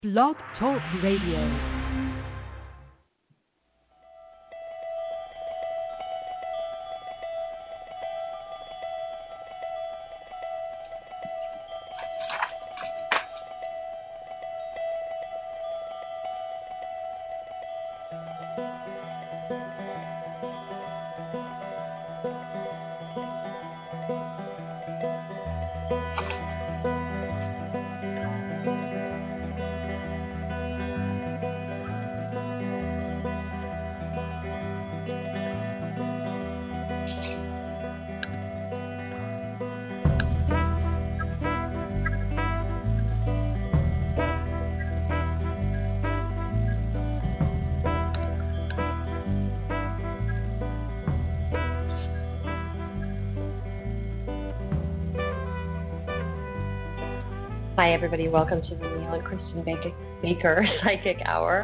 Blog Talk Radio. Hi, everybody. Welcome to the Neil and Kristen Baker Psychic Hour.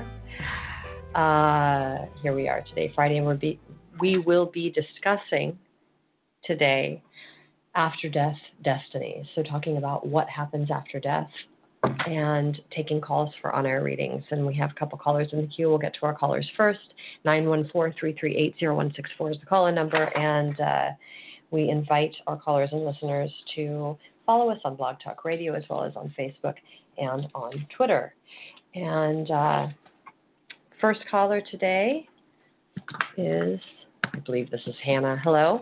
Here we are today, Friday, and we will be discussing today after death destiny. So talking about what happens after death and taking calls for on-air readings. And we have a couple callers in the queue. We'll get to our callers first. 914-338-0164 is the call-in number. And we invite our callers and listeners to follow us on Blog Talk Radio as well as on Facebook and on Twitter. And first caller today is, I believe this is Hannah. Hello.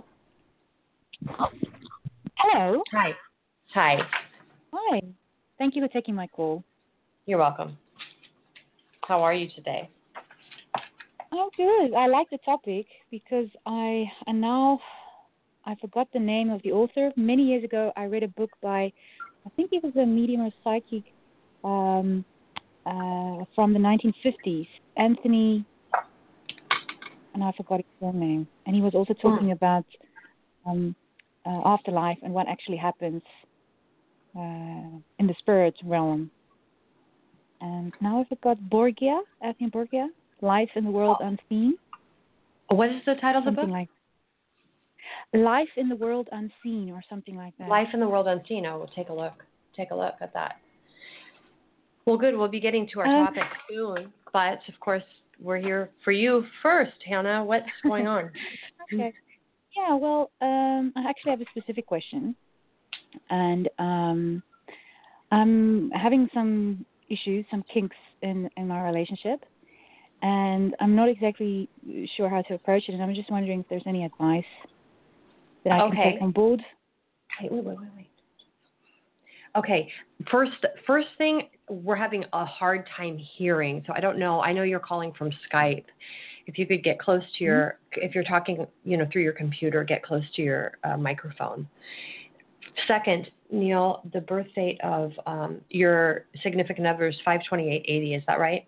Hello. Hi. Hi. Hi. Thank you for taking my call. You're welcome. How are you today? I'm good. I like the topic because I forgot the name of the author. Many years ago, I read a book by, I think he was a medium or psychic from the 1950s, Anthony, and I forgot his full name. And he was also talking about afterlife and what actually happens in the spirit realm. And now I forgot Anthony Borgia, Life in the World Unseen. What is the title of the book? Something like Life in the World Unseen or something like that. Life in the World Unseen. I will take a look at that. Well, good. We'll be getting to our topic soon. But, of course, we're here for you first, Hannah. What's going on? Okay. Yeah, well, I actually have a specific question. And I'm having some issues, some kinks in my relationship. And I'm not exactly sure how to approach it. And I'm just wondering if there's any advice that I can take on board. Wait. Okay, first thing, we're having a hard time hearing, so I don't know. I know you're calling from Skype. If you could get close to your, if you're talking, through your computer, get close to your microphone. Second, Neil, the birth date of your significant other is 5/28/80. Is that right?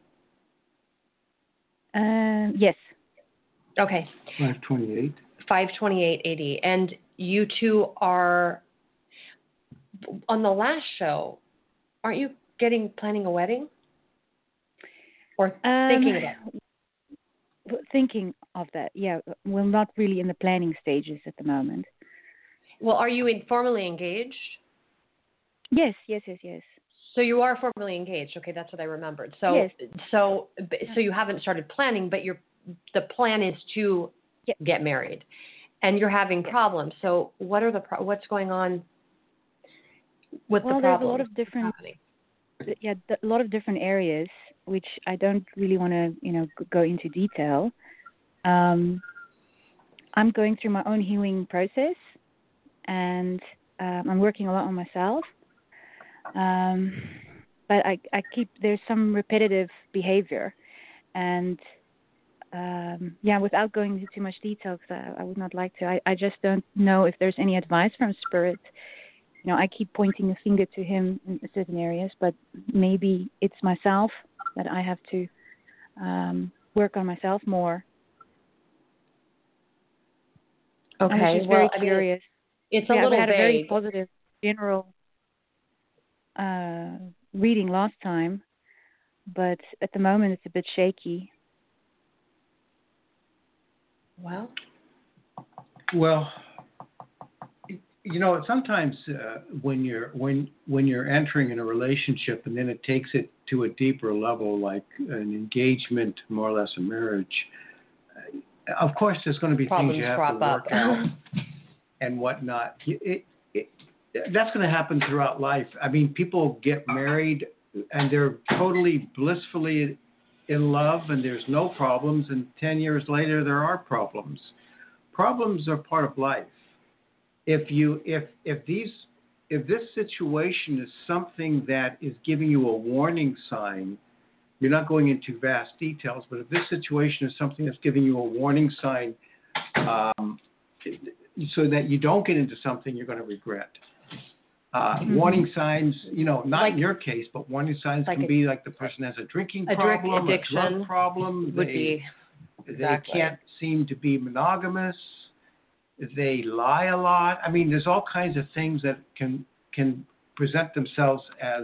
Yes. Okay. 5/28. 5/28/80, and you two are on the last show. Aren't you planning a wedding, or thinking about it? Thinking of that, yeah. We're not really in the planning stages at the moment. Well, are you formally engaged? Yes. So you are formally engaged. Okay, that's what I remembered. So yes. So you haven't started planning, but the plan is to get married, and you're having problems. So what's going on with the problems? There's a lot of different, a lot of different areas which I don't really want to, go into detail. I'm going through my own healing process, and I'm working a lot on myself. But there's some repetitive behavior, and without going into too much detail, because I would not like to. I just don't know if there's any advice from Spirit. I keep pointing the finger to him in certain areas, but maybe it's myself that I have to work on myself more. Okay, I was just very curious. It's a little vague. I had a very positive general reading last time, but at the moment it's a bit shaky. Well, sometimes when you're entering in a relationship and then it takes it to a deeper level, like an engagement, more or less a marriage. Of course, there's going to be Problems things you have crop to work up. out and whatnot. That's going to happen throughout life. I mean, people get married and they're totally blissfully in love and there's no problems, and 10 years later there are problems. Problems are part of life. If this situation is something that is giving you a warning sign, you're not going into vast details, but if this situation is something that's giving you a warning sign, so that you don't get into something you're going to regret. Warning signs, not like, in your case, but warning signs like can be like the person has a drinking problem, a drug problem. They can't seem to be monogamous. They lie a lot. I mean, there's all kinds of things that can present themselves as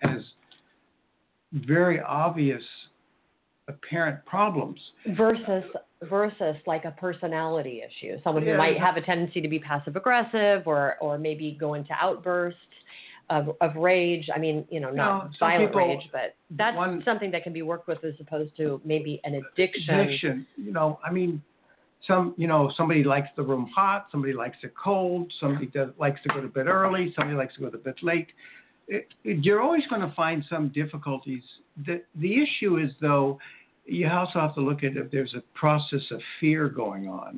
very obvious apparent problems. Versus like a personality issue. Someone who might have a tendency to be passive aggressive or maybe go into outbursts of rage. I mean, not violent rage, but that's something that can be worked with as opposed to maybe an addiction. I mean, somebody likes the room hot, somebody likes it cold, somebody likes to go to bed early, somebody likes to go to bed late. You're always going to find some difficulties. The issue is, though, you also have to look at if there's a process of fear going on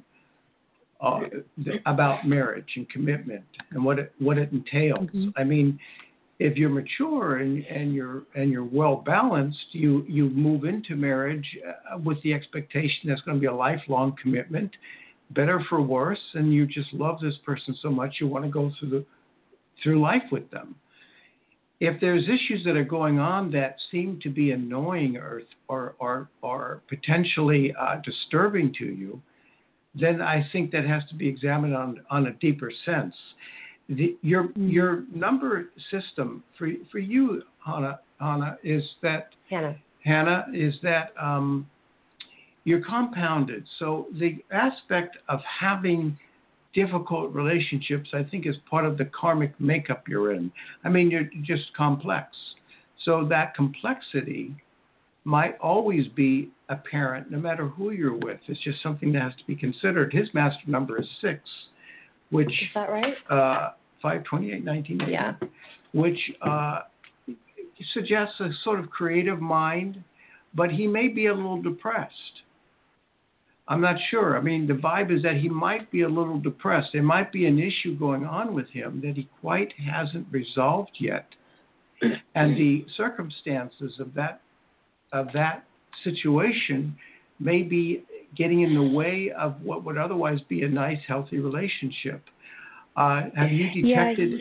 about marriage and commitment and what it entails. Mm-hmm. I mean, if you're mature and you're well balanced, you move into marriage with the expectation that's going to be a lifelong commitment, better for worse, and you just love this person so much you want to go through life with them. If there's issues that are going on that seem to be annoying or potentially disturbing to you, then I think that has to be examined on a deeper sense. Your number system for you, Hannah, is that Hannah is that you're compounded. So the aspect of having difficult relationships, I think, is part of the karmic makeup you're in. I mean, you're just complex. So that complexity might always be apparent no matter who you're with. It's just something that has to be considered. His master number is 6, which... Is that right? 5/28/1980. Yeah. Which suggests a sort of creative mind, but he may be a little depressed. I'm not sure. I mean, the vibe is that he might be a little depressed. There might be an issue going on with him that he quite hasn't resolved yet. And the circumstances of that situation may be getting in the way of what would otherwise be a nice, healthy relationship. Have you detected?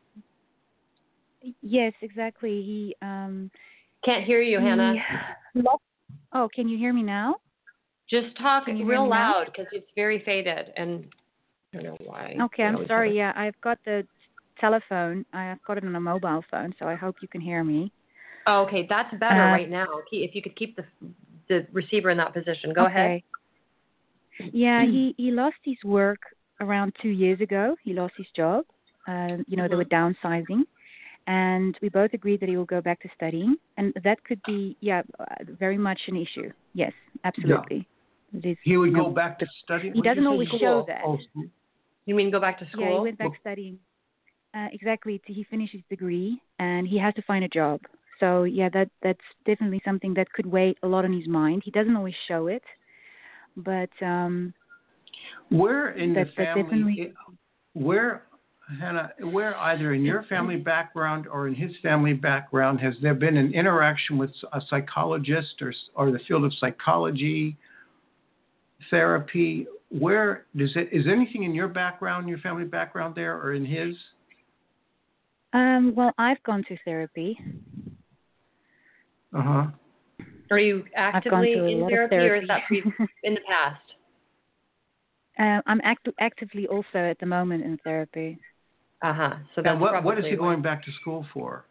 Yes, exactly. He can't hear you, Hannah. Oh, can you hear me now? Just talk real loud because it's very faded, and I don't know why. Okay, I'm sorry. Yeah, I've got the telephone. I've got it on a mobile phone, so I hope you can hear me. Oh, okay, that's better right now. If you could keep the receiver in that position. Go ahead. Yeah, he lost his work around 2 years ago. He lost his job. They were downsizing. And we both agreed that he will go back to studying. And that could be, very much an issue. Yes, absolutely. Yeah. He would go back to studying? He doesn't always show that. Oh, you mean go back to school? Yeah, he went back studying. Exactly. He finished his degree, and he has to find a job. So, that's definitely something that could weigh a lot on his mind. He doesn't always show it. But where in the family, Hannah, where either in your family background or in his family background, has there been an interaction with a psychologist or the field of psychology, therapy? Where is anything in your background, your family background there, or in his? Well, I've gone to therapy. Uh-huh. Are you actively in therapy, or is that in the past? I'm actively also at the moment in therapy. So that's what is he going back to school for?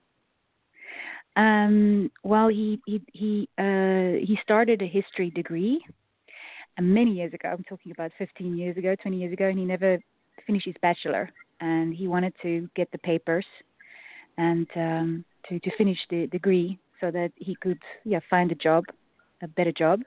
Well, he started a history degree many years ago. I'm talking about 15 years ago, 20 years ago, and he never finished his bachelor. and he wanted to get the papers and to finish the degree so that he could find a better job.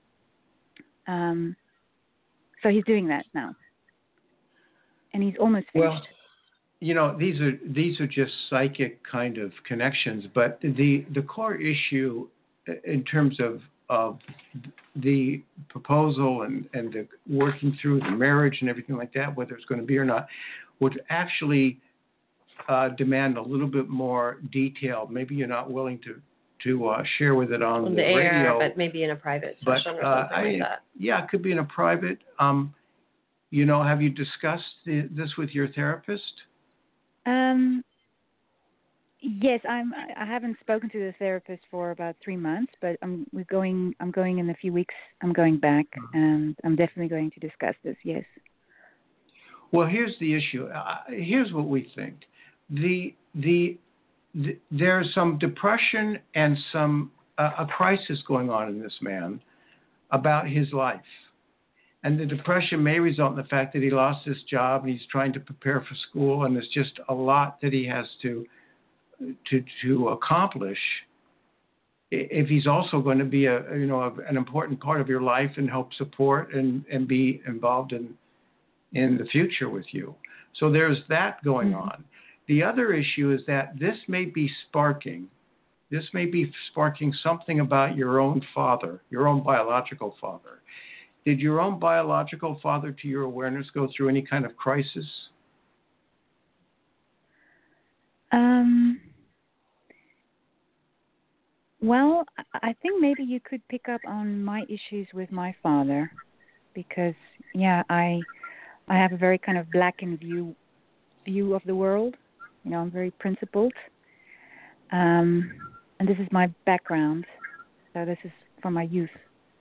So he's doing that now, and he's almost finished. Well, these are just psychic kind of connections, but the core issue in terms of the proposal and the working through the marriage and everything like that, whether it's going to be or not, would actually demand a little bit more detail. Maybe you're not willing to share with it on the air, radio, but maybe in a private session or something like that. Yeah, it could be in a private. Have you discussed this with your therapist? Yes, I haven't spoken to the therapist for about 3 months, but I'm going in a few weeks. I'm going back, and I'm definitely going to discuss this. Yes. Well, here's the issue. Here's what we think. There's some depression and some a crisis going on in this man about his life. And the depression may result in the fact that he lost his job and he's trying to prepare for school, and there's just a lot that he has to accomplish. If he's also going to be an important part of your life and help support and be involved in the future with you. So there's that going on. The other issue is that this may be sparking something about your own father, your own biological father. Did your own biological father, to your awareness, go through any kind of crisis? Well, I think maybe you could pick up on my issues with my father, because I have a very kind of blackened view of the world. I'm very principled, and this is my background. So this is from my youth.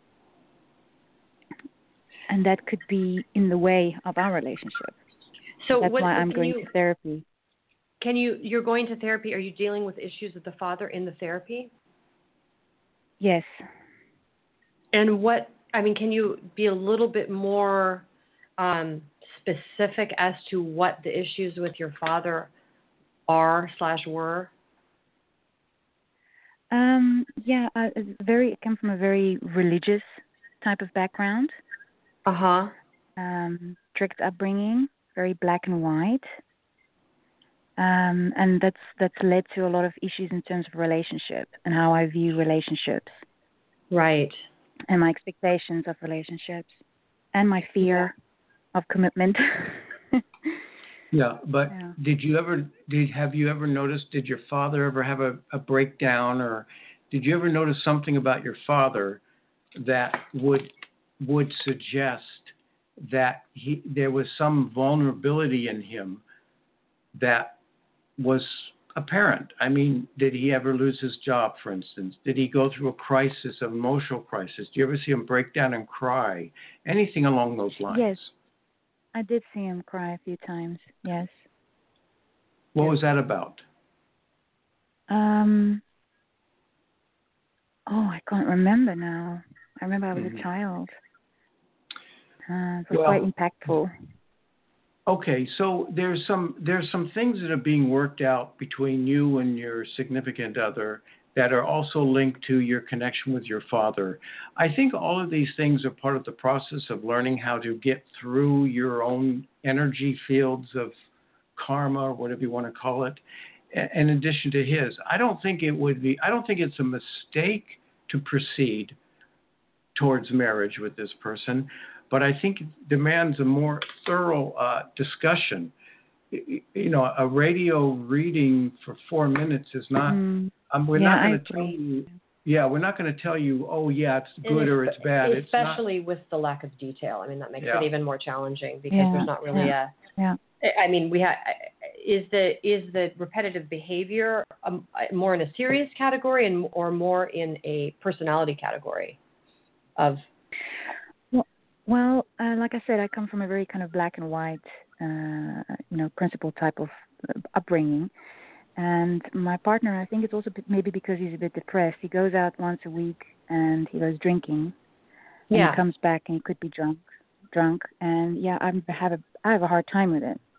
And that could be in the way of our relationship. So that's why I'm going to therapy. You're going to therapy. Are you dealing with issues with the father in the therapy? Yes. And can you be a little bit more specific as to what the issues with your father are/were? I come from a very religious type of background. Strict upbringing, very black and white, and that's led to a lot of issues in terms of relationship and how I view relationships, right, and my expectations of relationships, and my fear of commitment. But have you ever noticed? Did your father ever have a breakdown, or did you ever notice something about your father that would suggest that there was some vulnerability in him that was apparent? I mean, did he ever lose his job, for instance? Did he go through a crisis, an emotional crisis? Do you ever see him break down and cry? Anything along those lines? Yes, I did see him cry a few times, yes. What was that about? I can't remember now. I remember I was a child. It was quite impactful. Okay, so there's some things that are being worked out between you and your significant other that are also linked to your connection with your father. I think all of these things are part of the process of learning how to get through your own energy fields of karma, or whatever you want to call it, in addition to his. I don't think it's a mistake to proceed towards marriage with this person, but I think it demands a more thorough discussion. A radio reading for 4 minutes is not. We're not going to tell you. Yeah, we're not going to tell you. Oh, yeah, it's good or it's bad. Especially with the lack of detail. I mean, that makes it even more challenging because there's not really I mean, is the repetitive behavior more in a serious category or more in a personality category of? Well, like I said, I come from a very kind of black and white, principle type of upbringing. And my partner, I think it's also maybe because he's a bit depressed. He goes out once a week and he goes drinking. And he comes back and he could be drunk. And I have a hard time with it.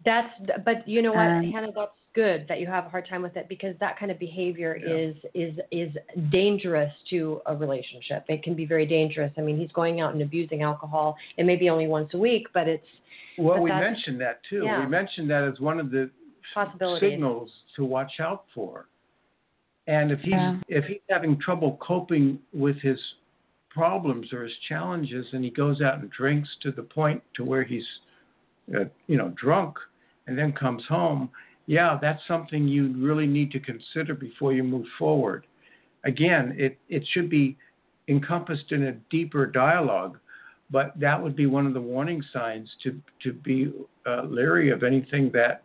But you know what, Hannah, that's good that you have a hard time with it, because that kind of behavior is dangerous to a relationship. It can be very dangerous. I mean, he's going out and abusing alcohol, and maybe only once a week, but it's. Well, we mentioned that too. Yeah. We mentioned that as one of the signals to watch out for. And if he's having couple coping with his problems or his challenges, and he goes out and drinks to the point to where he's, drunk, and then comes home, that's something you really need to consider before you move forward. Again, it should be encompassed in a deeper dialogue, but that would be one of the warning signs to be leery of anything that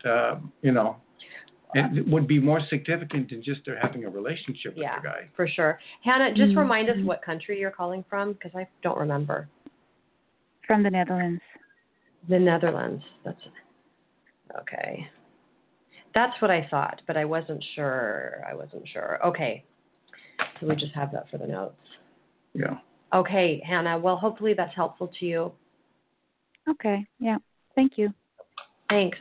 it would be more significant than just they're having a relationship with the guy. For sure. Hannah, just remind us what country you're calling from, because I don't remember. From the Netherlands. The Netherlands. That's okay. That's what I thought, but I wasn't sure. Okay. So we just have that for the notes. Yeah. Okay, Hannah. Well, hopefully that's helpful to you. Okay. Yeah. Thank you. Thanks.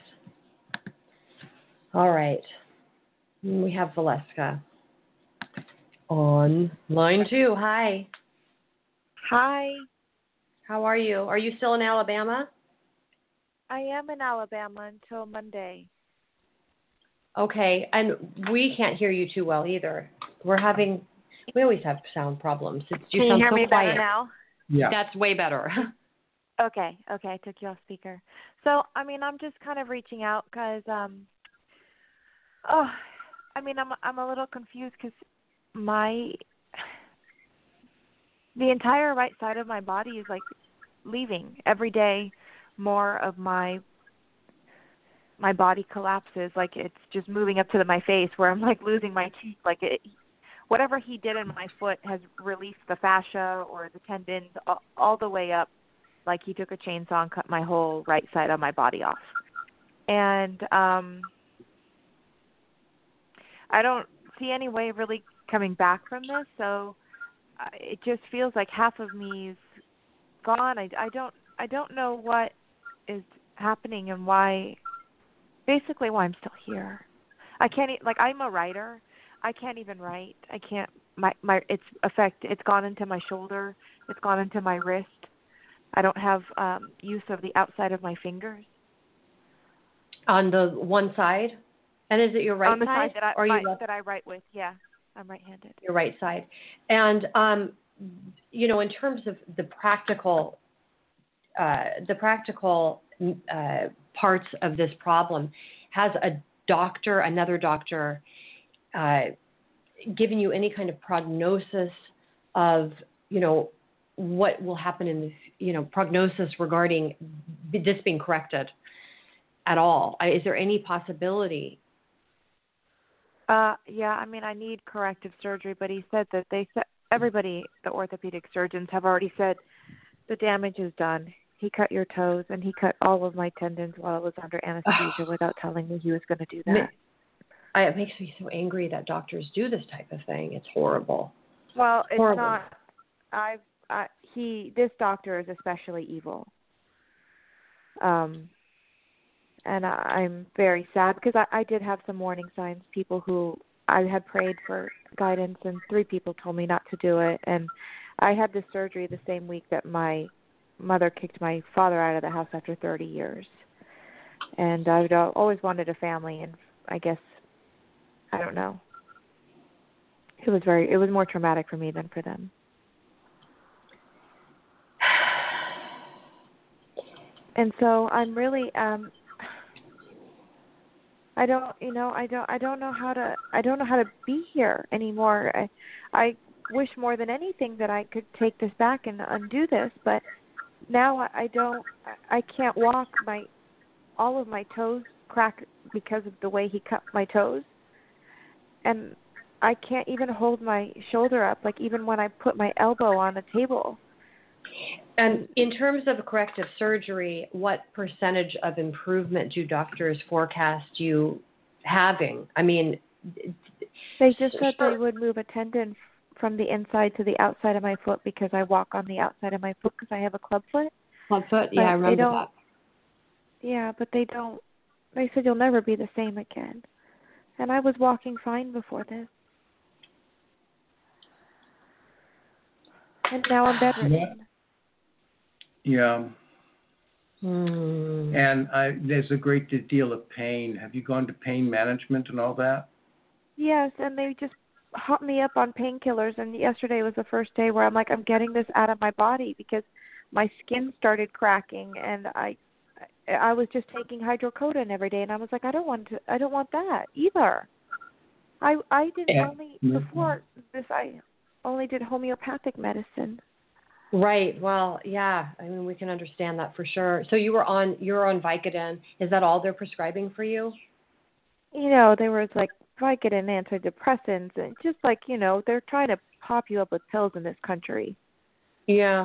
All right. We have Valeska on line 2. Hi. Hi. How are you? Are you still in Alabama? I am in Alabama until Monday. Okay. And we can't hear you too well either. We always have sound problems. Can you hear me better now? Yeah. That's way better. Okay. I took you off speaker. So, I'm just kind of reaching out because, I'm a little confused because the entire right side of my body is like leaving every day. More of my body collapses, like it's just moving up to my face, where I'm like losing my teeth. Like whatever he did in my foot has released the fascia or the tendons all the way up. Like he took a chainsaw and cut my whole right side of my body off. And I don't see any way of really coming back from this. So it just feels like half of me is gone. I don't know what is happening and why I'm still here. I can't, I'm a writer. I can't even write. I can't, it's gone into my shoulder. It's gone into my wrist. I don't have use of the outside of my fingers. On the one side? And is it your right side? On the side that I write with, yeah. I'm right-handed. Your right side. And, in terms of the practical parts of this problem, has another doctor, given you any kind of prognosis of, what will happen in this, prognosis regarding this being corrected at all? Is there any possibility? Yeah, I need corrective surgery, but he said that everybody, the orthopedic surgeons have already said the damage is done. He cut your toes, and he cut all of my tendons while I was under anesthesia without telling me he was going to do that. It makes me so angry that doctors do this type of thing. It's horrible. Well, it's horrible. Not. This doctor is especially evil. And I'm very sad because I did have some warning signs. People who I had prayed for guidance, and 3 people told me not to do it. And I had this surgery the same week that my mother kicked my father out of the house after 30 years. And I'd always wanted a family, and I guess, I don't know. It was more traumatic for me than for them. And so I'm really, I don't know how to be here anymore. I wish more than anything that I could take this back and undo this, but now I can't walk. All of my toes crack because of the way he cut my toes, and I can't even hold my shoulder up, like even when I put my elbow on the table. And in terms of corrective surgery, what percentage of improvement do doctors forecast you having? They just said they would move a tendon from the inside to the outside of my foot because I walk on the outside of my foot because I have a club foot. Club foot, yeah, I remember that. Yeah, but they don't they said you'll never be the same again. And I was walking fine before this. And now I'm bedridden. Yeah. Hmm. And there's a great deal of pain. Have you gone to pain management and all that? Yes, and they just hopped me up on painkillers. And yesterday was the first day where I'm like, I'm getting this out of my body because my skin started cracking, and I was just taking hydrocodone every day, and I was like, I don't want that either. I before this I only did homeopathic medicine. Right. Well, yeah. I mean, we can understand that for sure. So you're on Vicodin. Is that all they're prescribing for you? You know, there was like Vicodin, antidepressants, and just like, you know, they're trying to pop you up with pills in this country. Yeah.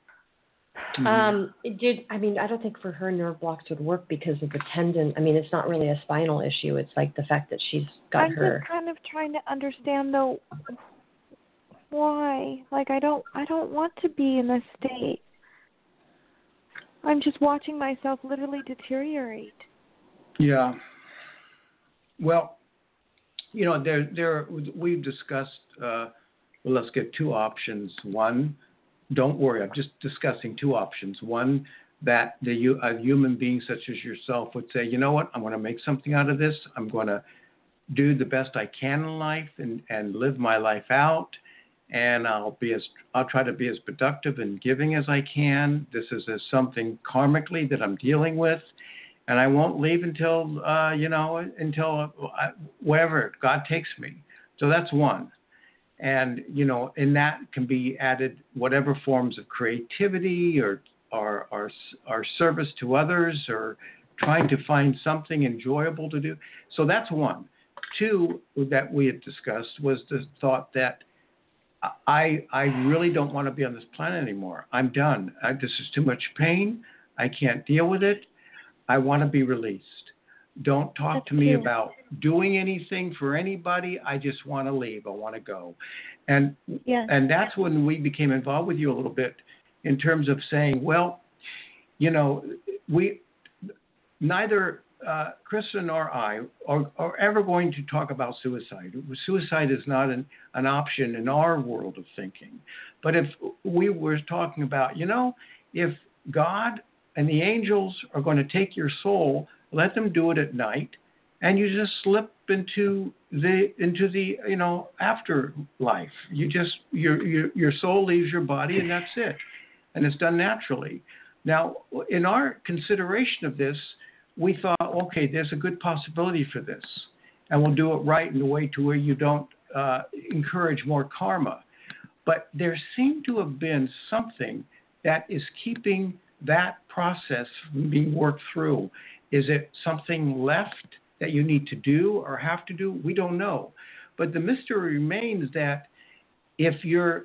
Mm-hmm. I don't think for her nerve blocks would work because of the tendon. I mean, it's not really a spinal issue. It's like the fact that she's got I'm just kind of trying to understand though why. Like I don't want to be in this state. I'm just watching myself literally deteriorate. Yeah. Well, you know, we've discussed. Well, let's get two options. One, don't worry. I'm just discussing two options. One, that a human being such as yourself would say, you know what, I'm going to make something out of this. I'm going to do the best I can in life and live my life out. And I'll try to be as productive and giving as I can. This is something karmically that I'm dealing with, and I won't leave until wherever God takes me. So that's one. And, you know, in that can be added whatever forms of creativity or service to others or trying to find something enjoyable to do. So that's one. Two, that we had discussed was the thought that I really don't want to be on this planet anymore. I'm done. This is too much pain. I can't deal with it. I want to be released. Don't talk to me about doing anything for anybody. I just want to leave. I want to go. And that's when we became involved with you a little bit in terms of saying, well, you know, neither Kristen nor I are ever going to talk about suicide. Suicide is not an option in our world of thinking. But if we were talking about, you know, if God and the angels are going to take your soul, let them do it at night, and you just slip into the you know, afterlife. You just your soul leaves your body, and that's it, and it's done naturally. Now, in our consideration of this, we thought, okay, there's a good possibility for this, and we'll do it right in a way to where you don't encourage more karma. But there seemed to have been something that is keeping that process from being worked through. Is it something left that you need to do or have to do? We don't know. But the mystery remains that if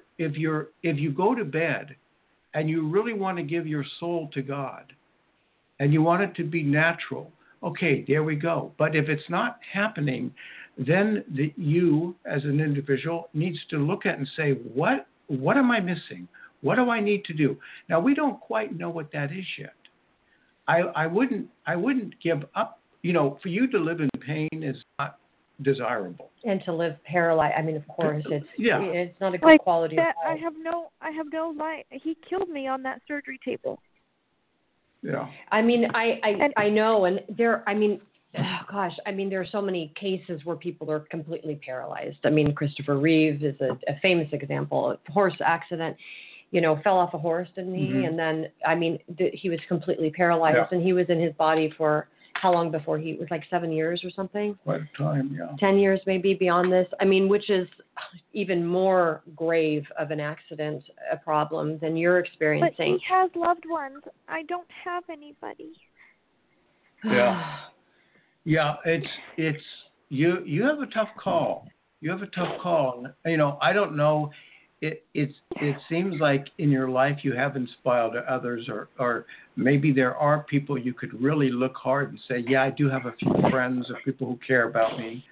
you go to bed and you really want to give your soul to God and you want it to be natural, okay, there we go. But if it's not happening, then you as an individual needs to look at and say, what am I missing? What do I need to do? Now, we don't quite know what that is yet. I wouldn't give up. You know, for you to live in pain is not desirable. And to live paralyzed, I mean, of course, it's not a good like quality that, of life. I have no life. He killed me on that surgery table. Yeah. I mean, I know, and there. I mean, gosh, I mean, there are so many cases where people are completely paralyzed. I mean, Christopher Reeves is a famous example. A horse accident. You know, fell off a horse, didn't he? Mm-hmm. And then, I mean, he was completely paralyzed, and he was in his body for how long before he was like 7 years or something? Quite a time, yeah. 10 years maybe beyond this. I mean, which is even more grave of an accident, a problem than you're experiencing. But he has loved ones. I don't have anybody. Yeah. Yeah, it's you have a tough call. You have a tough call. You know, I don't know. It seems like in your life you have inspired others, or maybe there are people you could really look hard and say, yeah, I do have a few friends or people who care about me.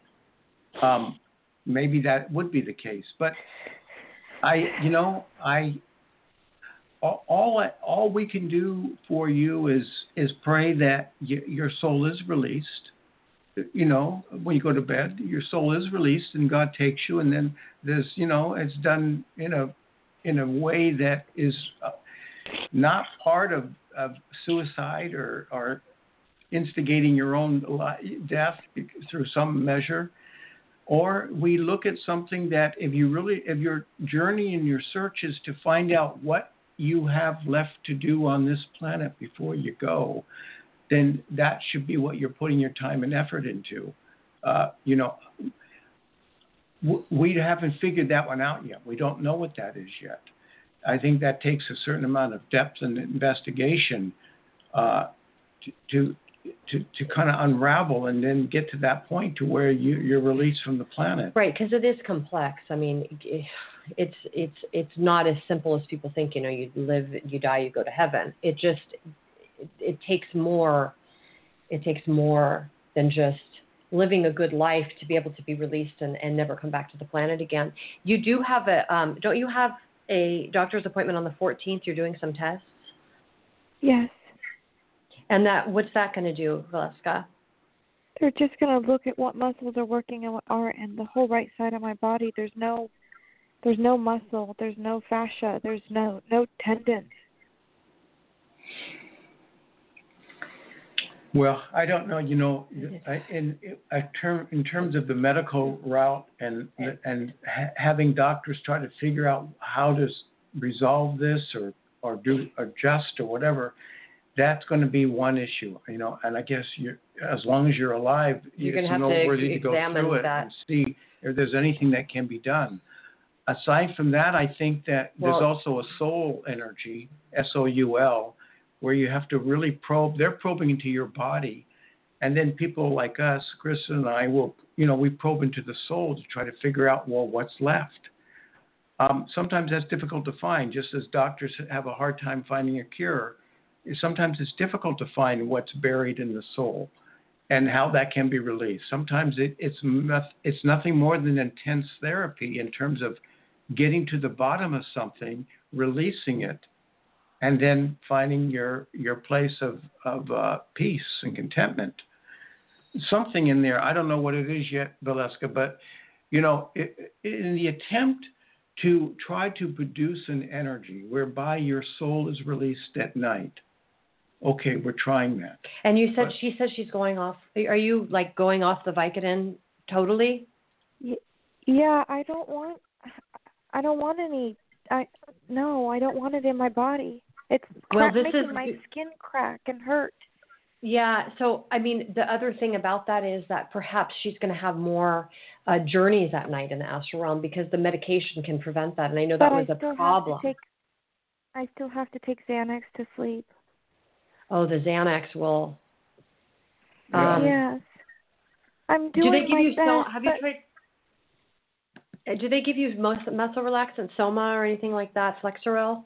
Maybe that would be the case, but all we can do for you is pray that your soul is released. You know, when you go to bed, your soul is released, and God takes you, and then there's, you know, it's done in a way that is not part of suicide or instigating your own death through some measure. Or we look at something that if your journey and your search is to find out what you have left to do on this planet before you go, then that should be what you're putting your time and effort into. You know, we haven't figured that one out yet. We don't know what that is yet. I think that takes a certain amount of depth and investigation to kind of unravel and then get to that point to where you're released from the planet. Right, because it is complex. I mean, it's not as simple as people think. You know, you live, you die, you go to heaven. It takes more. It takes more than just living a good life to be able to be released and never come back to the planet again. You do have don't you have a doctor's appointment on the 14th? You're doing some tests? Yes. And what's that going to do, Valeska? They're just going to look at what muscles are working and what aren't, and the whole right side of my body, there's no muscle, there's no fascia, there's no tendons. Well, I don't know. You know, in terms of the medical route and having doctors try to figure out how to resolve this or do adjust or whatever, that's going to be one issue. You know, and I guess as long as you're alive, you're going it's to have noteworthy to go through it that. and see if there's anything that can be done. Aside from that, I think that there's also a soul energy, SOUL, where you have to really probe. They're probing into your body. And then people like us, Chris and I, we probe into the soul to try to figure out, well, what's left. Sometimes that's difficult to find, just as doctors have a hard time finding a cure. Sometimes it's difficult to find what's buried in the soul and how that can be released. Sometimes it's nothing more than intense therapy in terms of getting to the bottom of something, releasing it, and then finding your place of peace and contentment. Something in there, I don't know what it is yet, Valeska, but, you know, in the attempt to try to produce an energy whereby your soul is released at night, okay, we're trying that. And you said, she says she's going off. Are you, like, going off the Vicodin totally? Yeah, I don't want any, I don't want it in my body. It's making my skin crack and hurt. Yeah, so, I mean, the other thing about that is that perhaps she's going to have more journeys at night in the astral realm because the medication can prevent that, and I know that was a problem. I still have to take Xanax to sleep. Oh, the Xanax will... yes. I'm doing my best. Have you tried... Do they give you muscle relaxant, Soma, or anything like that, Flexeril?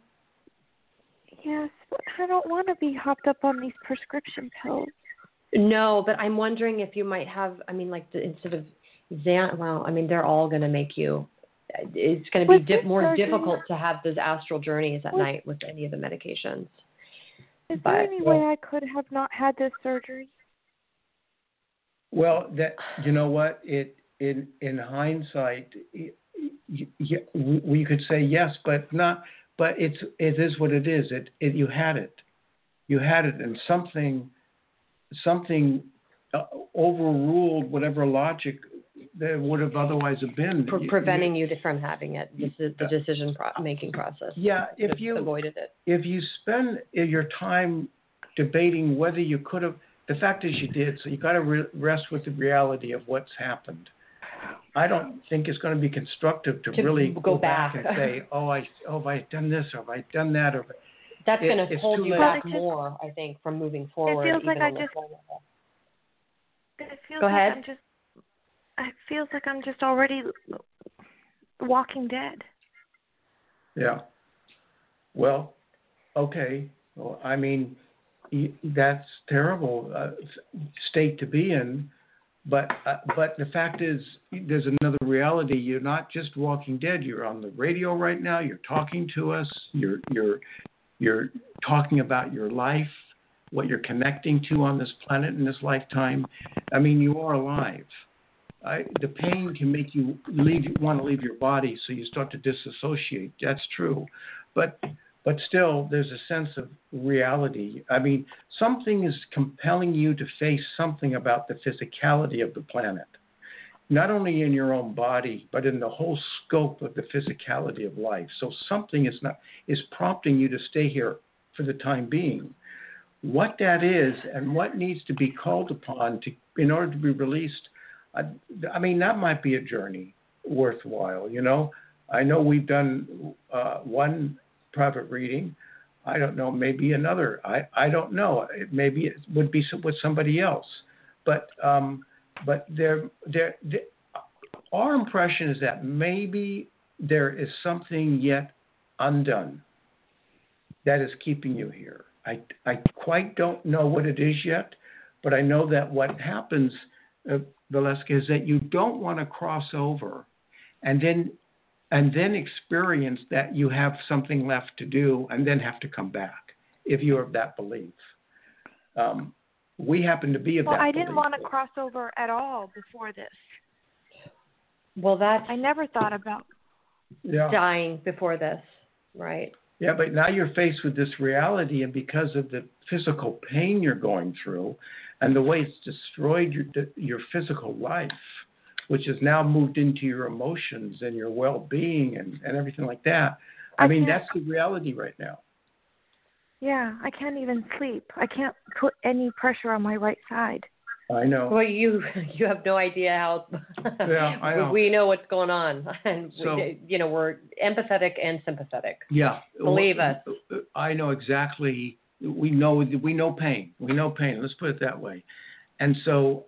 Yes, but I don't want to be hopped up on these prescription pills. No, but I'm wondering if you might have, I mean, like, instead of well, I mean, they're all going to make you, it's going to be more difficult to have those astral journeys at night with any of the medications. Is there any way I could have not had this surgery? Well, you know what, in hindsight, we could say yes, but not. But it is what it is. You had it, and something overruled whatever logic there would have otherwise have been, preventing you from having it. This is the decision making process. Yeah, if you avoided it, if you spend your time debating whether you could have, the fact is you did. So you got to rest with the reality of what's happened. I don't think it's going to be constructive to really go back and say, have I done this, or have I done that, or that's going to hold you back more, I think, from moving forward. It feels like it feels like I'm just already Walking Dead. Yeah. Well, okay. Well, I mean, that's terrible state to be in. But the fact is, there's another reality. You're not just Walking Dead. You're on the radio right now. You're talking to us. You're You're talking about your life, what you're connecting to on this planet in this lifetime. I mean, you are alive. The pain can make you want to leave your body, so you start to disassociate. That's true. But still, there's a sense of reality. I mean, something is compelling you to face something about the physicality of the planet, not only in your own body, but in the whole scope of the physicality of life. So something is prompting you to stay here for the time being. What that is and what needs to be called upon in order to be released, I mean, that might be a journey worthwhile. I know we've done one private reading. I don't know, maybe another. I don't know. Maybe it would be with somebody else. But our impression is that maybe there is something yet undone that is keeping you here. I quite don't know what it is yet, but I know that what happens, Valeska, is that you don't want to cross over and then experience that you have something left to do and then have to come back if you're of that belief. We happen to be of that belief. Well, I didn't want to cross over at all before this. Well, I never thought about dying before this, right? Yeah, but now you're faced with this reality, and because of the physical pain you're going through and the way it's destroyed your physical life, which has now moved into your emotions and your well-being and everything like that, I mean, that's the reality right now. Yeah, I can't even sleep. I can't put any pressure on my right side. I know. Well, you have no idea how. Yeah, I know. We know what's going on, and So, we're empathetic and sympathetic. Yeah, Believe us. I know exactly. We know pain. We know pain. Let's put it that way. And so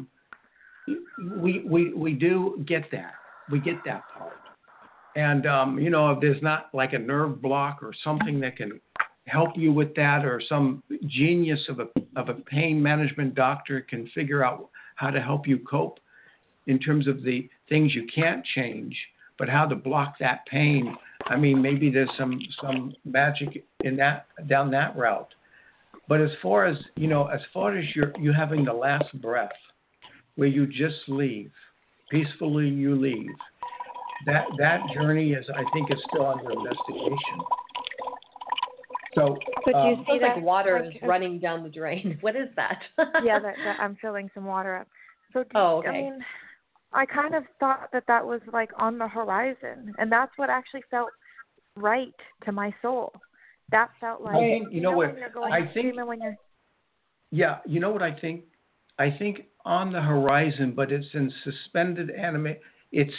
we do get that. We get that part. And if there's not like a nerve block or something that can help you with that, or some genius of a pain management doctor can figure out how to help you cope in terms of the things you can't change, but how to block that pain. I mean, maybe there's some magic in that, down that route. But as far as you having the last breath where you just leave, peacefully you leave, that journey I think is still under investigation. So, but you see sounds that like water is running down the drain. What is that? Yeah, that I'm filling some water up. So, okay. I mean, I kind of thought that was like on the horizon, and that's what actually felt right to my soul. That felt like, I think, when you're going when you're... Yeah, you know what I think? I think on the horizon, but it's in suspended anime. It's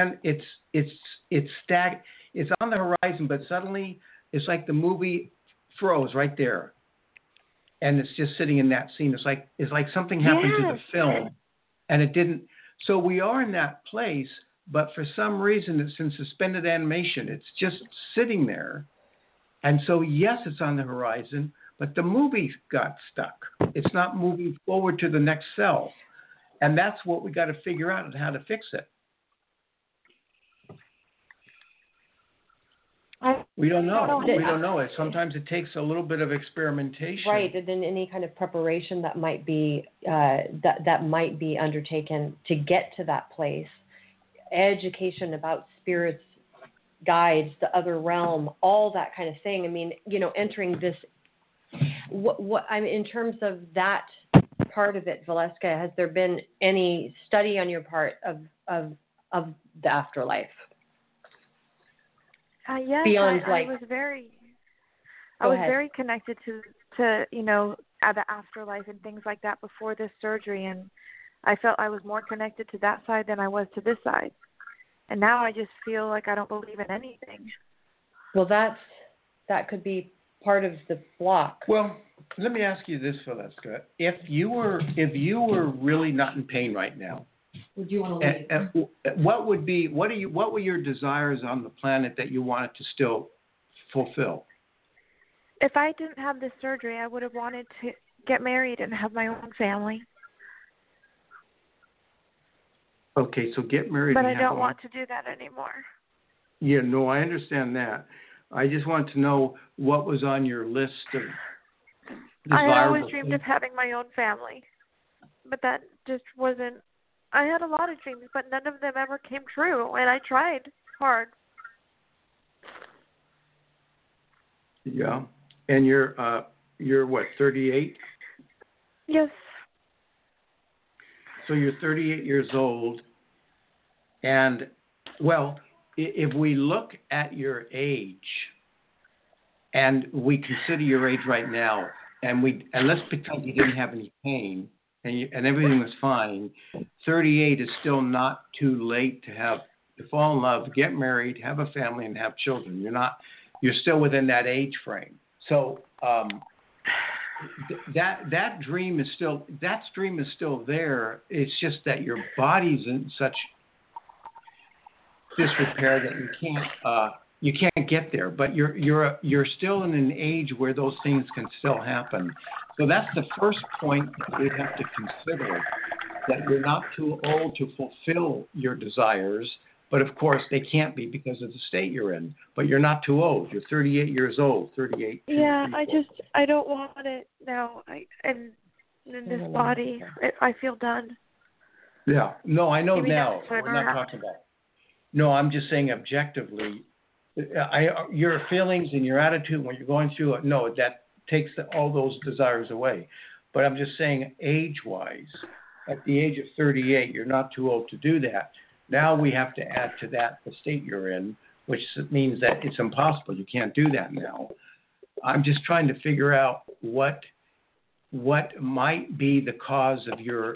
on the horizon, but suddenly it's like the movie froze right there, and it's just sitting in that scene. It's like something happened to the film, and it didn't. So we are in that place, but for some reason it's in suspended animation. It's just sitting there, and so yes, it's on the horizon, but the movie got stuck. It's not moving forward to the next cell, and that's what we got to figure out and how to fix it. We don't know. We don't know it. Sometimes it takes a little bit of experimentation. Right, and then any kind of preparation that might be that might be undertaken to get to that place. Education about spirits, guides, the other realm, all that kind of thing. I mean, entering this. What I mean, in terms of that part of it, Valeska, has there been any study on your part of the afterlife? Yes, Beyond, I was very connected to the afterlife and things like that before this surgery, and I felt I was more connected to that side than I was to this side. And now I just feel like I don't believe in anything. Well, that could be part of the block. Well, let me ask you this, Valeska. If you were really not in pain right now, would you want to leave? What were your desires on the planet that you wanted to still fulfill? If I didn't have this surgery, I would have wanted to get married and have my own family. Okay, so get married. But I don't want to do that anymore. Yeah, no, I understand that. I just want to know what was on your list of I had always desirable dreamed things. of having my own family, but that just wasn't. I had a lot of dreams, but none of them ever came true, and I tried hard. Yeah, and you're what, 38? Yes. So you're 38 years old, and well, if we look at your age, and we consider your age right now, and let's pretend you didn't have any pain and everything was fine, 38 is still not too late to fall in love, get married, have a family, and have children. You're still within that age frame. So that dream is still there. It's just that your body's in such disrepair that you can't get there. But you're still in an age where those things can still happen. So that's the first point that we have to consider, that you're not too old to fulfill your desires. But of course, they can't be because of the state you're in. But you're not too old. You're 38 years old. 38. Yeah, I don't want it now. In this body, I feel done. Yeah. No, I know Maybe now. that's what We're not I'm talking about. No, I'm just saying objectively, your feelings and your attitude when you're going through it. No, that takes all those desires away. But I'm just saying, age-wise, at the age of 38, you're not too old to do that. Now we have to add to that the state you're in, which means that it's impossible. You can't do that now. I'm just trying to figure out what might be the cause of your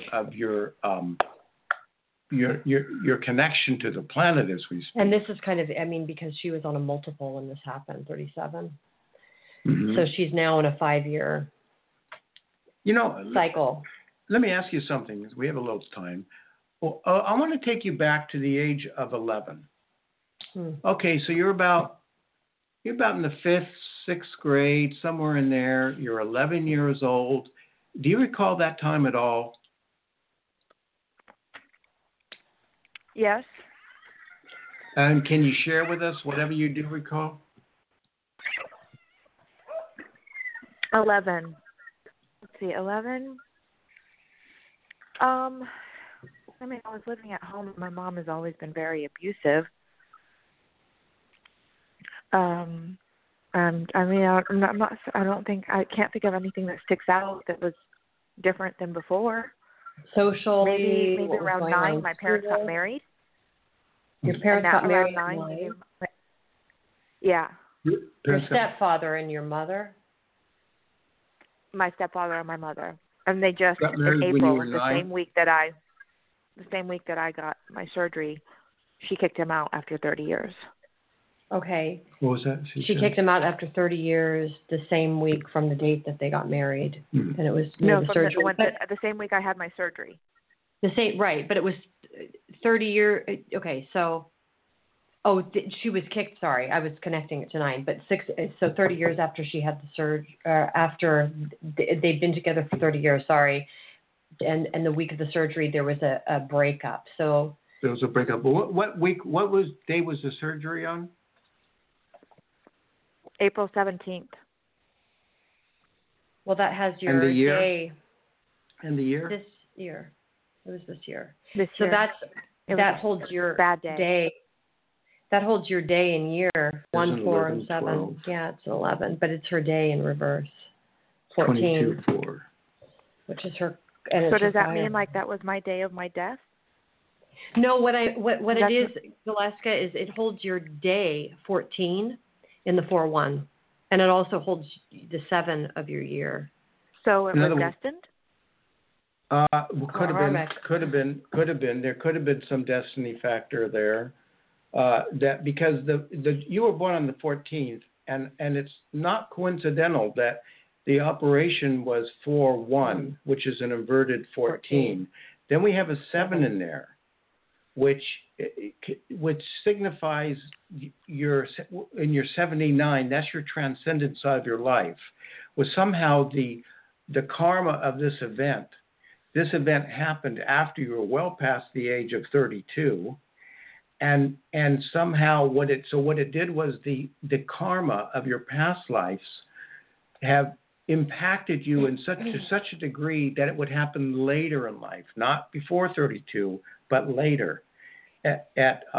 connection to the planet as we speak. And this is kind of, because she was on a multiple when this happened, 37. Mm-hmm. So she's now in a 5-year cycle. Let me ask you something, because we have a little time. Well, I want to take you back to the age of 11. Okay, so you're about in the 5th, 6th grade, somewhere in there. You're 11 years old. Do you recall that time at all? Yes. And can you share with us whatever you do recall? 11. Let's see, 11. I was living at home. My mom has always been very abusive. I'm not. I can't think of anything that sticks out that was different than before. Socially, maybe around 9, my parents got married. Your parents got married around at 9. 9? Yeah. Your stepfather and your mother? My stepfather and my mother, and they just got in married when you April, were the 9? same week that I got my surgery, she kicked him out after 30 years. Okay. What was that? She kicked him out after 30 years, the same week from the date that they got married, and it was no, the from surgery. the same week I had my surgery. The same, right? But it was 30 years. Okay, so she was kicked. Sorry, I was connecting it to 9, but 6. So 30 years after she had the surgery, after they've been together for 30 years. Sorry, and the week of the surgery there was a breakup. So there was a breakup. What day was the surgery on? April 17th. Well, that has your and the year? day. And the year? This year. It was this year. So that holds your bad day. That holds your day and year. 1, 4, 11, and 7. 12. Yeah, it's 11, but it's her day in reverse. 14. 22, 4. Which is her. And so it's does that fire. mean like that was my day of my death? No, what it is, Galeska, is it holds your day 14 in the 4-1, and it also holds the 7 of your year. So it was destined? Could have been. There could have been some destiny factor there. That because you were born on the 14th, and it's not coincidental that the operation was 4-1, which is an inverted 14. Then we have a 7 in there, which signifies in your 79. That's your transcendent side of your life. Was somehow the karma of this event. This event happened after you were well past the age of 32, and somehow what it did was the karma of your past lives have impacted you in such a degree that it would happen later in life, not before 32, but later. At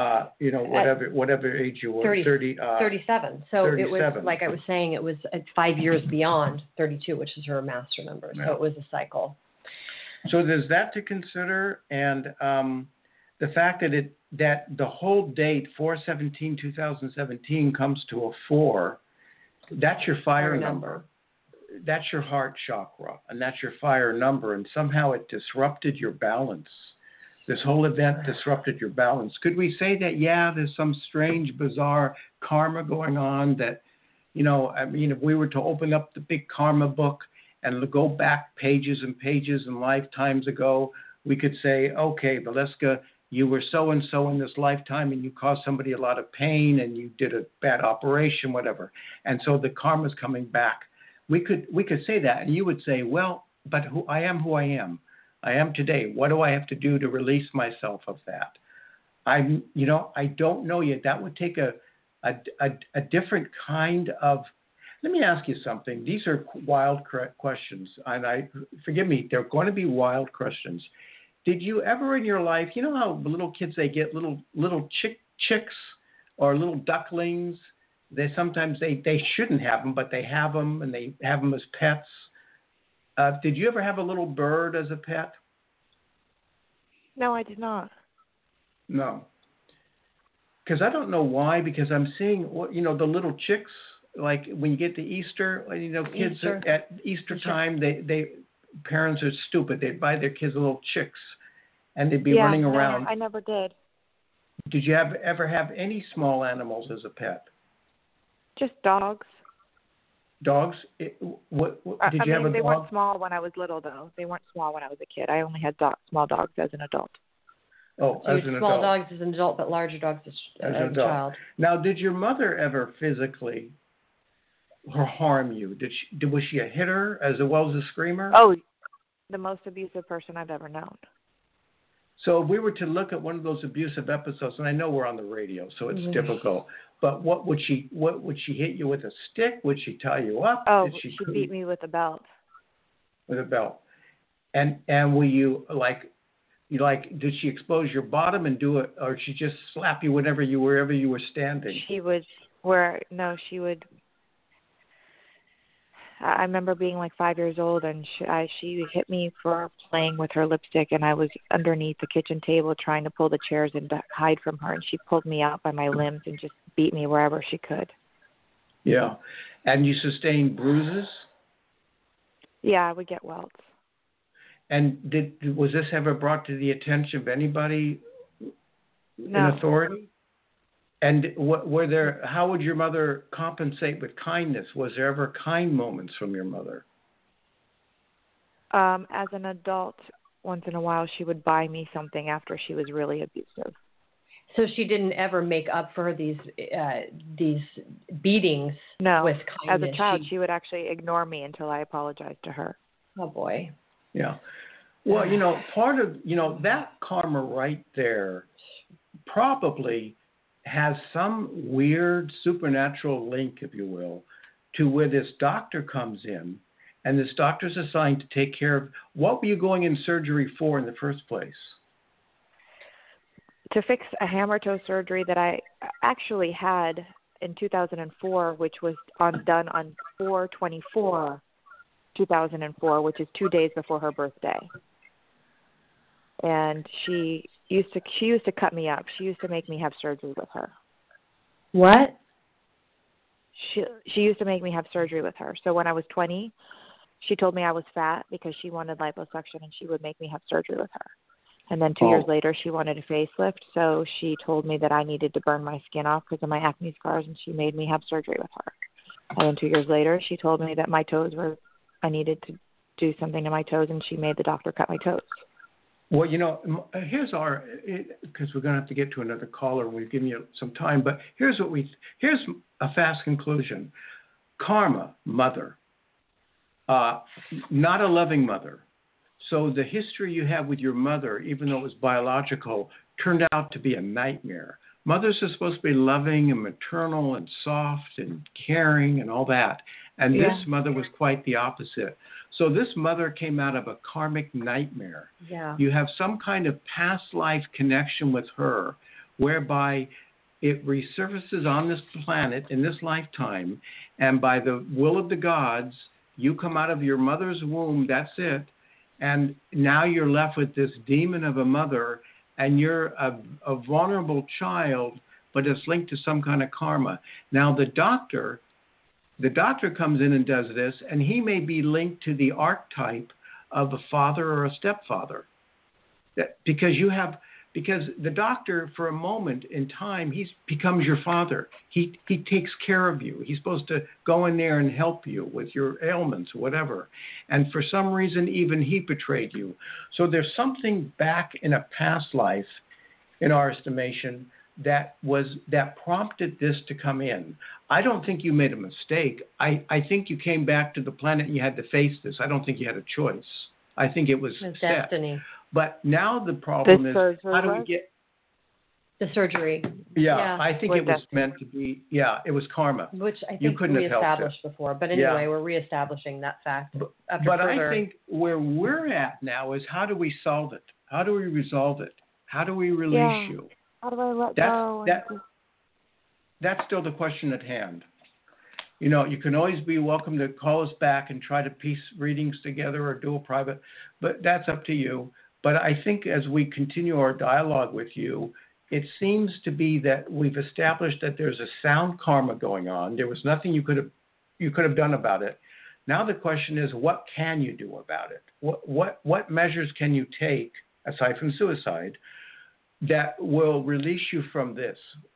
whatever age you were, 37. So 37. It was, like I was saying, it was 5 years beyond 32, which is her master number. So it was a cycle. So there's that to consider, and the fact that the whole date 4/17/2017 comes to a 4. That's your fire number. That's your heart chakra, and that's your fire number, and somehow it disrupted your balance. This whole event disrupted your balance. Could we say that, there's some strange, bizarre karma going on that, if we were to open up the big karma book and go back pages and pages and lifetimes ago, we could say, okay, Valeska, you were so-and-so in this lifetime and you caused somebody a lot of pain and you did a bad operation, whatever. And so the karma's coming back. We could say that, and you would say, well, but I am who I am. I am today. What do I have to do to release myself of that? I don't know yet. That would take a different kind of. Let me ask you something. These are wild questions, and forgive me. They're going to be wild questions. Did you ever in your life, how little kids, they get little chicks or little ducklings? They sometimes they shouldn't have them, but they have them, and they have them as pets. Did you ever have a little bird as a pet? No, I did not. No. Because I don't know why, because I'm seeing, the little chicks, like when you get to Easter, kids at Easter time, they parents are stupid. They buy their kids little chicks, and they'd be running around. No, I never did. Did you ever have any small animals as a pet? Just dogs. Dogs? Did you have a dog? They weren't small when I was little, though. They weren't small when I was a kid. I only had small dogs as an adult. Oh, so as an small adult. dogs as an adult, but larger dogs as an a adult. child. Now, did your mother ever physically harm you? Was she a hitter as well as a screamer? Oh, the most abusive person I've ever known. So if we were to look at one of those abusive episodes, and I know we're on the radio, so it's difficult, but what would she hit you with, a stick? Would she tie you up? Oh, Did she beat me with a belt. With a belt. And were you did she expose your bottom and do it, or she just slap you wherever you were standing? She would I remember being like 5 years old, and she hit me for playing with her lipstick, and I was underneath the kitchen table trying to pull the chairs in to hide from her, and she pulled me out by my limbs and just beat me wherever she could. Yeah. And you sustained bruises? Yeah, I would get welts. And was this ever brought to the attention of anybody in authority? And how would your mother compensate with kindness? Was there ever kind moments from your mother? As an adult, once in a while, she would buy me something after she was really abusive. So she didn't ever make up for these beatings with kindness? As a child, she would actually ignore me until I apologized to her. Oh, boy. Yeah. Well, part of, that karma right there probably has some weird supernatural link, if you will, to where this doctor comes in, and this doctor's assigned to take care of. What were you going in surgery for in the first place? To fix a hammer toe surgery that I actually had in 2004, which was done on 4/24/2004, which is 2 days before her birthday. And she used to cut me up. She used to make me have surgery with her. What? She used to make me have surgery with her. So when I was 20, she told me I was fat because she wanted liposuction, and she would make me have surgery with her. And then 2 years later, she wanted a facelift, so she told me that I needed to burn my skin off because of my acne scars, and she made me have surgery with her. And then 2 years later, she told me that I needed to do something to my toes, and she made the doctor cut my toes. Well, here's because we're going to have to get to another caller. We've given you some time, but here's a fast conclusion. Karma, mother, not a loving mother. So the history you have with your mother, even though it was biological, turned out to be a nightmare. Mothers are supposed to be loving and maternal and soft and caring and all that. And this mother was quite the opposite. So this mother came out of a karmic nightmare. Yeah. You have some kind of past life connection with her whereby it resurfaces on this planet in this lifetime. And by the will of the gods, you come out of your mother's womb. That's it. And now you're left with this demon of a mother, and you're a vulnerable child, but it's linked to some kind of karma. Now the doctor comes in and does this, and he may be linked to the archetype of a father or a stepfather. Because the doctor, for a moment in time, he becomes your father. He takes care of you. He's supposed to go in there and help you with your ailments or whatever. And for some reason, even he betrayed you. So there's something back in a past life, in our estimation, that prompted this to come in. I don't think you made a mistake. I think you came back to the planet and you had to face this. I don't think you had a choice. I think it was set. Destiny. But now the problem is, how do we get the surgery? Yeah, I think it was meant to be. Yeah, it was karma, which I think you couldn't we have helped established before. But anyway, we're reestablishing that fact. But I think where we're at now is, how do we solve it? How do we resolve it? How do we release you? How do I let go? That's still the question at hand. You know, you can always be welcome to call us back and try to piece readings together or do a private, but that's up to you. But I think as we continue our dialogue with you, it seems to be that we've established that there's a sound karma going on. There was nothing you could have done about it. Now the question is, what can you do about it? What measures can you take, aside from suicide, that will release you from this?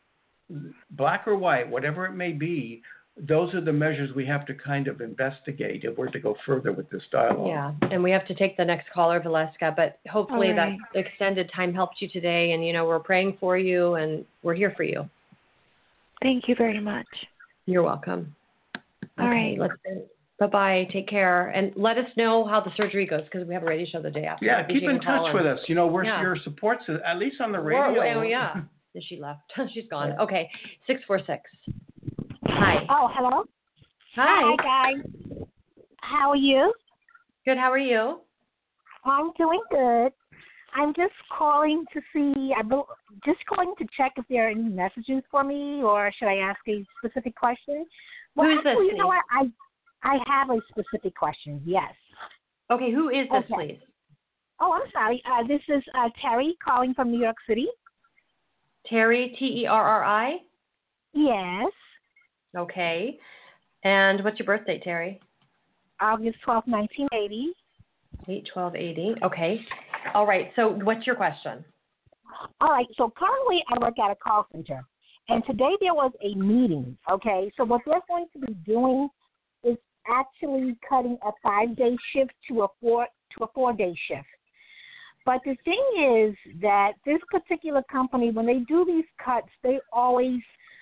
Black or white, whatever it may be, those are the measures we have to kind of investigate if we're to go further with this dialogue. Yeah, and we have to take the next caller, Valeska, but hopefully that extended time helped you today, and, you know, we're praying for you, and we're here for you. Thank you very much. You're welcome. All right. Bye-bye. Take care. And let us know how the surgery goes, because we have a radio show the day after. Yeah, keep in touch with us. You know, we're your supports, at least on the radio. Oh, yeah. She left. She's gone. Yeah. Okay, 646. Hi. Oh, hello. Hi. Hi, guys. How are you? Good. How are you? I'm doing good. I'm just calling to see, to check if there are any messages for me, or should I ask a specific question? Well, who is actually, this? You know what? I have a specific question, yes. Okay, who is this, please? Oh, I'm sorry. This is Terry calling from New York City. Terry, Terri? Yes. Okay. And what's your birthday, Terry? August 12th, 1980. 8/12/80. Okay. All right. So what's your question? All right. So currently I work at a call center. And today there was a meeting, okay? So what they're going to be doing is actually cutting a 5-day shift to a 4-day shift. But the thing is that this particular company, when they do these cuts, they always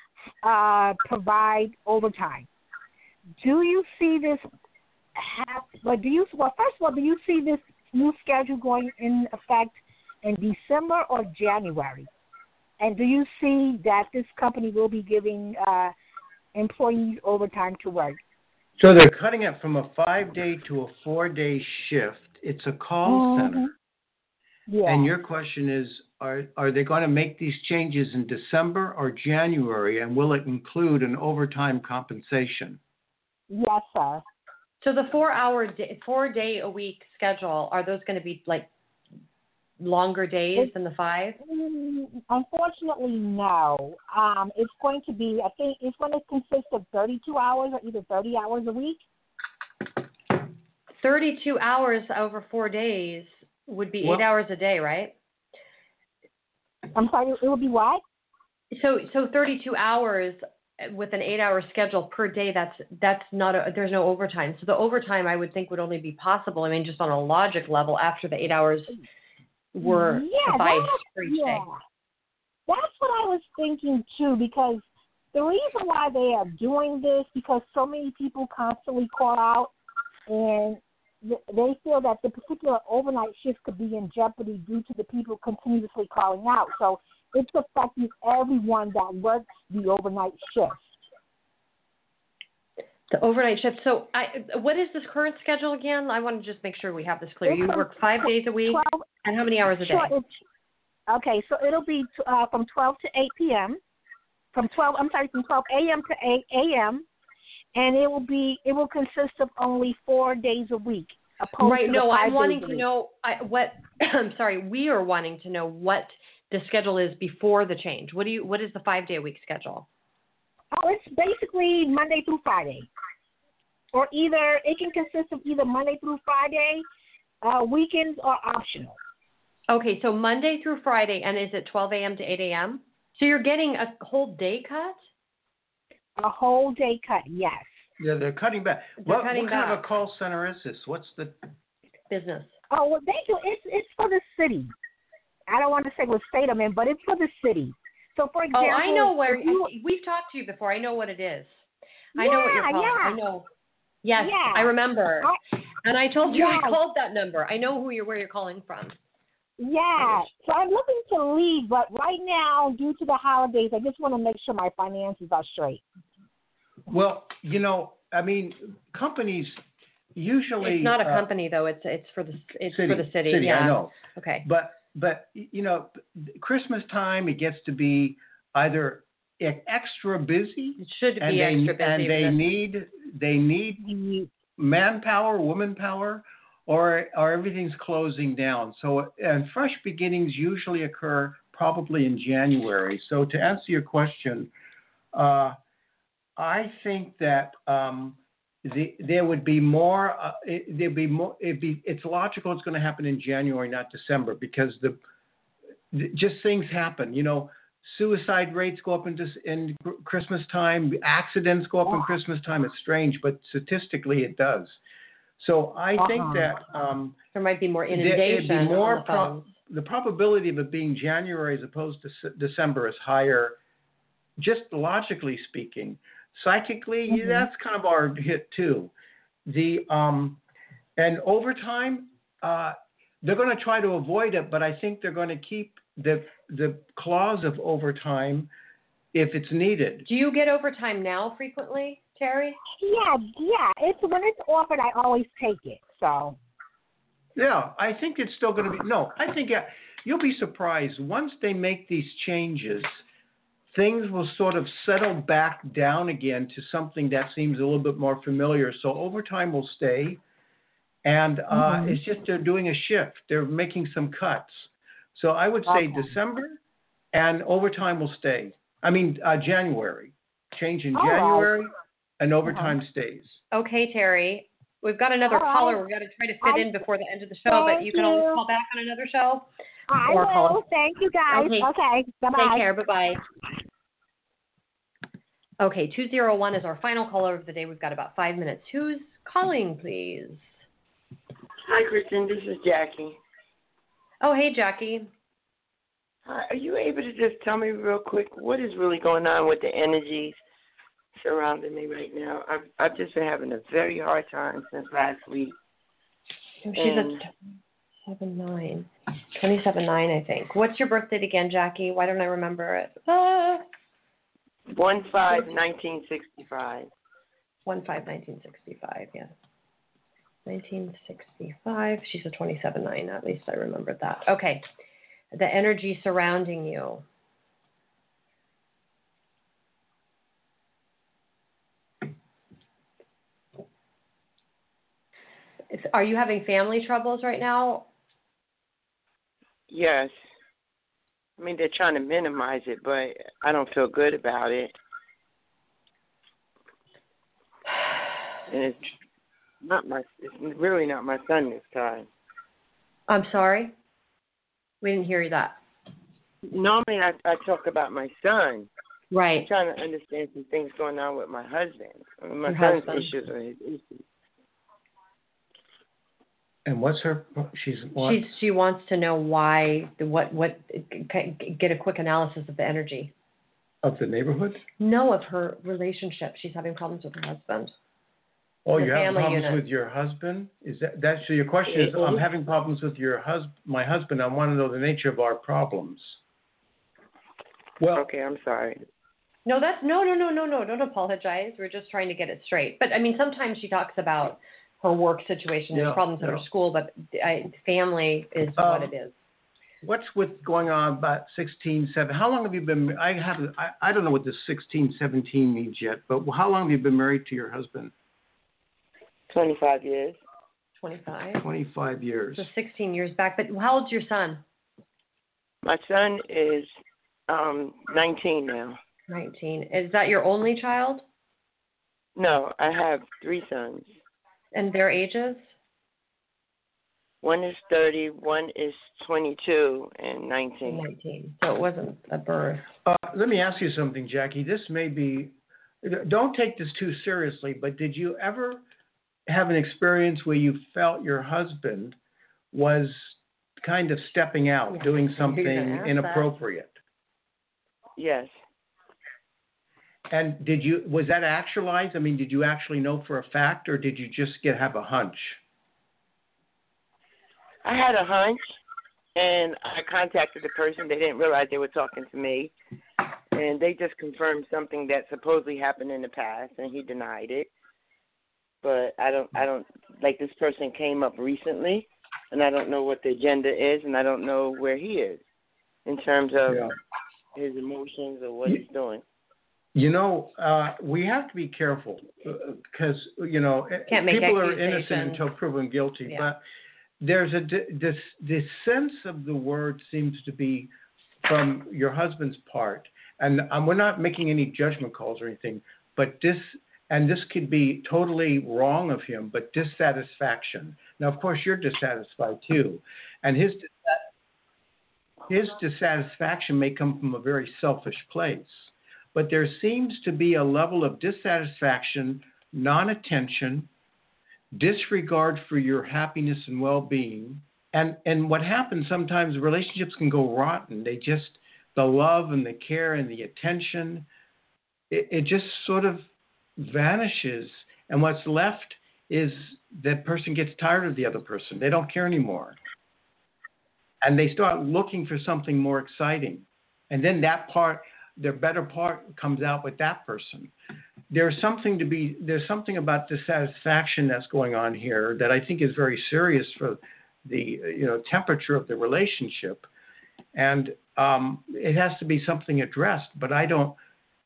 provide overtime. Do you see this first of all, do you see this new schedule going in effect in December or January? And do you see that this company will be giving employees overtime to work? So they're cutting it from a 5-day to a 4-day shift. It's a call center. Yeah. And your question is, are they going to make these changes in December or January, and will it include an overtime compensation? Yes, sir. So the 4-day a week schedule, are those going to be like longer days than the 5? Unfortunately, no. It's going to be, I think it's going to consist of 32 hours or either 30 hours a week. 32 hours over 4 days would be 8 hours a day, right? I'm sorry, it would be what? So 32 hours with an 8-hour schedule per day, that's not there's no overtime. So the overtime, I would think, would only be possible, I mean, just on a logic level, after the 8 hours were sufficed for each day. That's what I was thinking too, because the reason why they are doing this, because so many people constantly call out, and they feel that the particular overnight shift could be in jeopardy due to the people continuously calling out. So it's affecting everyone that works the overnight shift. The overnight shift. So, what is this current schedule again? I want to just make sure we have this clear. You work 5 days a week, 12, and how many hours a day? Sure, okay, so it'll be from 12 to 8 p.m. From 12 a.m. to 8 a.m. and it will consist of only 4 days a week. Right. No, I'm wanting to know what. I'm sorry. We are wanting to know what the schedule is before the change. What is the 5 day a week schedule? Oh, it's basically Monday through Friday, or it can consist of either Monday through Friday. Weekends are optional. Okay, so Monday through Friday, and is it 12 a.m. to 8 a.m.? So you're getting a whole day cut? A whole day cut, yes. Yeah, they're cutting back. What kind of a call center is this? What's the business? Oh, well, they do. It's for the city. I don't want to say what state I'm in, but it's for the city. So, for example, I know where we've talked to you before. I know what it is. I know what you're calling. Yeah. I know. Yes, yeah. I remember. And I told you I Yeah. called that number. I know where you're calling from. Yeah. So I'm looking to leave, but right now, due to the holidays, I just want to make sure my finances are straight. Well, I mean, companies usually. It's not a company though. It's for the city. Yeah. I know. Okay. But Christmas time, it gets to be either extra busy. It should be extra busy. And they need manpower, woman power, or everything's closing down. So, and fresh beginnings usually occur probably in January. So, to answer your question, I think that there would be more. It's logical. It's going to happen in January, not December, because just things happen. Suicide rates go up in Christmas time. Accidents go up in Christmas time. It's strange, but statistically it does. So I think that there might be more inundation. The probability of it being January as opposed to December is higher, just logically speaking. Psychically, that's kind of our hit too. And overtime, they're going to try to avoid it, but I think they're going to keep the clause of overtime if it's needed. Do you get overtime now frequently, Terry? Yeah. It's when it's offered, I always take it. So. Yeah, I think it's still going to be. No, I think you'll be surprised once they make these changes. Things will sort of settle back down again to something that seems a little bit more familiar. So overtime will stay, and it's just they're doing a shift. They're making some cuts. So I would say December, and overtime will stay. I mean January. Change in January, and overtime stays. Okay, Terry. We've got another caller. We've got to try to fit in before the end of the show, but you can always call back on another show. I will. Thank you, guys. Okay. Bye-bye. Take care. Bye-bye. Okay, 201 is our final caller of the day. We've got about 5 minutes. Who's calling, please? Hi, Kristen. This is Jackie. Oh, hey, Jackie. Hi. Are you able to just tell me real quick what is really going on with the energies surrounding me right now? I've just been having a very hard time since last week. She's at 27.9, I think. What's your birth date again, Jackie? Why don't I remember it? 1/5/1965. 1/5/1965. Yes. 1965. She's a 27.9. At least I remembered that. Okay. The energy surrounding you. Are you having family troubles right now? Yes. I mean, they're trying to minimize it, but I don't feel good about it. And it's really not my son this time. I'm sorry? We didn't hear that. Normally I talk about my son. Right. I'm trying to understand some things going on with my husband. I mean, my son's issues are his issues. And what's her? She wants to know why. Get a quick analysis of the energy. Of the neighborhood? No, of her relationship. She's having problems with her husband. Oh, you're having problems with your husband? Is that so? Your question is, I'm having problems with my husband. I want to know the nature of our problems. Well, Okay, I'm sorry. No, no. Don't apologize. We're just trying to get it straight. But I mean, sometimes she talks about her work situation and problems at her school, but family is what it is. what's going on about 16, 17? How long have you been? I don't know what this 16, 17 means yet, but how long have you been married to your husband? 25 years. 25. 25 years. So 16 years back. But how old's your son? My son is 19 now. 19. Is that your only child? No, I have 3 sons. And their ages? One is 30, one is 22, and 19. 19. So it wasn't a birth. Let me ask you something, Jackie. This may be, don't take this too seriously, but did you ever have an experience where you felt your husband was kind of stepping out, doing something inappropriate? Yes. And was that actualized? I mean, did you actually know for a fact, or did you just have a hunch? I had a hunch, and I contacted the person. They didn't realize they were talking to me, and they just confirmed something that supposedly happened in the past, and he denied it. But I don't like, this person came up recently, and I don't know what the agenda is, and I don't know where he is in terms of his emotions or what he's doing. You know, we have to be careful because, people are innocent until proven guilty. Yeah. But there's this sense of the word seems to be from your husband's part. And we're not making any judgment calls or anything, but this could be totally wrong of him, but dissatisfaction. Now, of course, you're dissatisfied too. And his dissatisfaction may come from a very selfish place. But there seems to be a level of dissatisfaction, non-attention, disregard for your happiness and well-being. And what happens sometimes, relationships can go rotten. The love and the care and the attention, it just sort of vanishes. And what's left is that person gets tired of the other person. They don't care anymore. And they start looking for something more exciting. And then their better part comes out with that person. There's something about dissatisfaction that's going on here that I think is very serious for the temperature of the relationship, and it has to be something addressed. But I don't,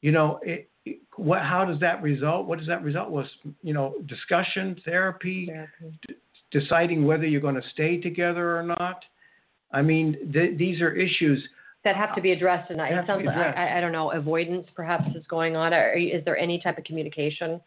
how does that result? What does that result? Was discussion, therapy, deciding whether you're going to stay together or not. I mean, these are issues that have to be addressed tonight. It sounds like, I don't know, avoidance perhaps is going on. Is there any type of communication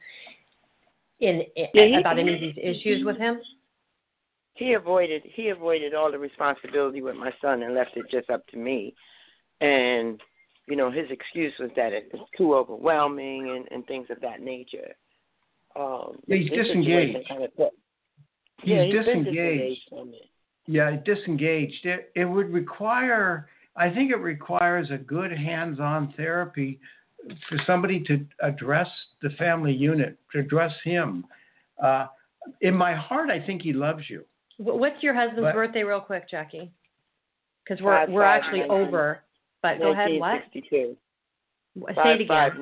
about any of these issues with him? He avoided all the responsibility with my son and left it just up to me. And, his excuse was that it's too overwhelming and things of that nature. He's disengaged. He's disengaged. Yeah, disengaged. It would require... I think it requires a good hands-on therapy for somebody to address the family unit, to address him. In my heart, I think he loves you. What's your husband's birthday, real quick, Jackie? Because we're actually over. But go ahead. What? 1962. Say it again.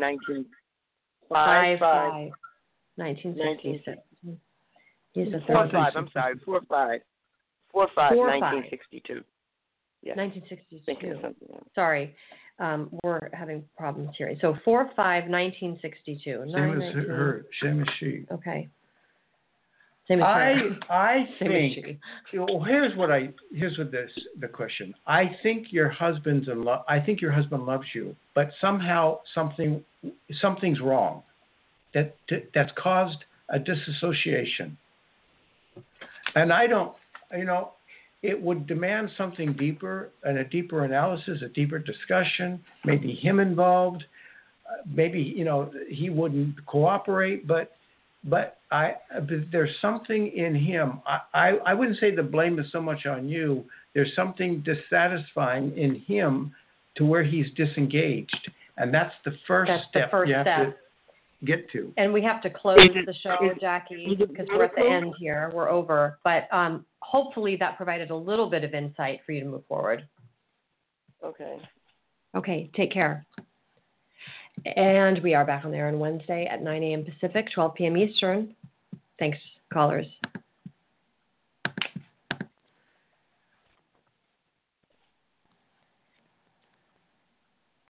1966. He's a 4-5. I'm sorry. 4-5. 1962. Yeah. 1962. Sorry, we're having problems here. So 4/5/1962. Same as her. Same as she. Okay. Same as her. I think. Here's the question. I think your husband's in love. I think your husband loves you, but somehow something's wrong. That's caused a disassociation. And I don't. It would demand something deeper and a deeper analysis, a deeper discussion, maybe him involved, maybe, he wouldn't cooperate, but there's something in him. I wouldn't say the blame is so much on you. There's something dissatisfying in him to where he's disengaged. And that's the first step you have to get to. And we have to close the show, Jackie, because we're at the end here. We're over. But hopefully that provided a little bit of insight for you to move forward. Okay. Okay, take care. And we are back on there on Wednesday at 9 a.m. Pacific, 12 p.m. Eastern. Thanks, callers.